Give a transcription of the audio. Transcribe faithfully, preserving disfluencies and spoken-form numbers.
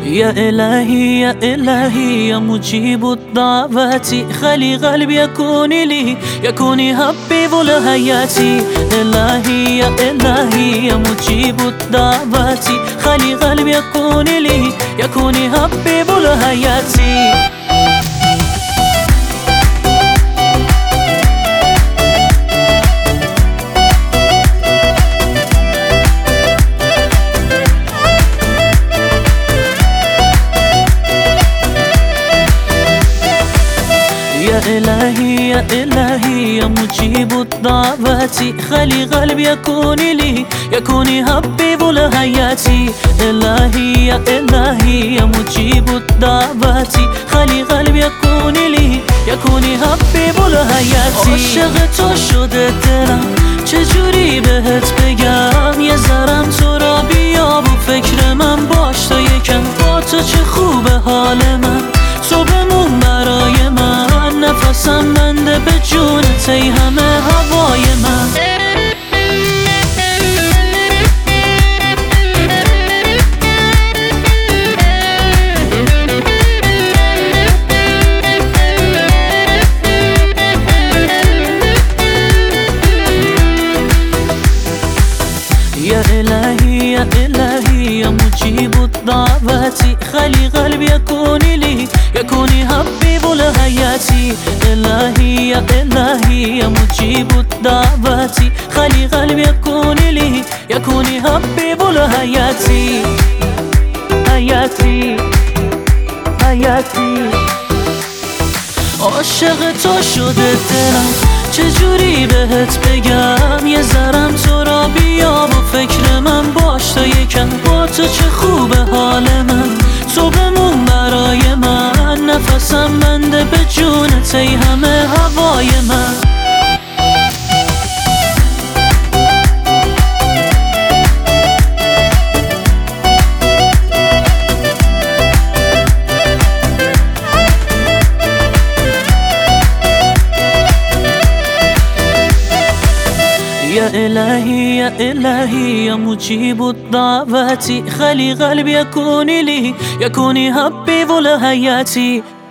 يا إلهي يا إلهي يا مجيب الدعوات، خلي قلبي يكون لي يكون يحبب حياتي. إلهي يا إلهي يا مجيب الدعوات، خلي قلبي يكون لي يكون يحبب حياتي. يا إلهي يا إلهي يا مجيب الدعوات، خلي قلبي يكون لي يكون يحبب حياتي. إلهي يا إلهي يا مجيب الدعوات، خلي قلبي يكون لي يكون يحبب حياتي. عاشق تو شده دلم، چجوری بهت بگم؟ یه ذرم تو را بیاب و فکر من باش تا یکم. با تو چه خوبه حال من، تو بمون برای من. نفسم بنده به جونت ای همه هوای من. يا إلهي يا إلهي يا مجيب الدعوات، خلي قلبي يكون لي يكون يحبب حياتي. إلهي يا إلهي يا مجيب الدعوات، خلي قلبي يكون لي يكون يحبب حياتي. حياتي حياتي عاشق تو شده دلم، چجوری بهت بگم؟ یه ذرم تو را بیاب و فکر من باش تا یکم. با تو چه خوبه حال من، تو بمون برای من. نفسم بنده به جونت ای همه هوای من. يا إلهي يا إلهي يا مجيب الدعوات، خلي قلبي يكون لي يكون يحبب حياتي.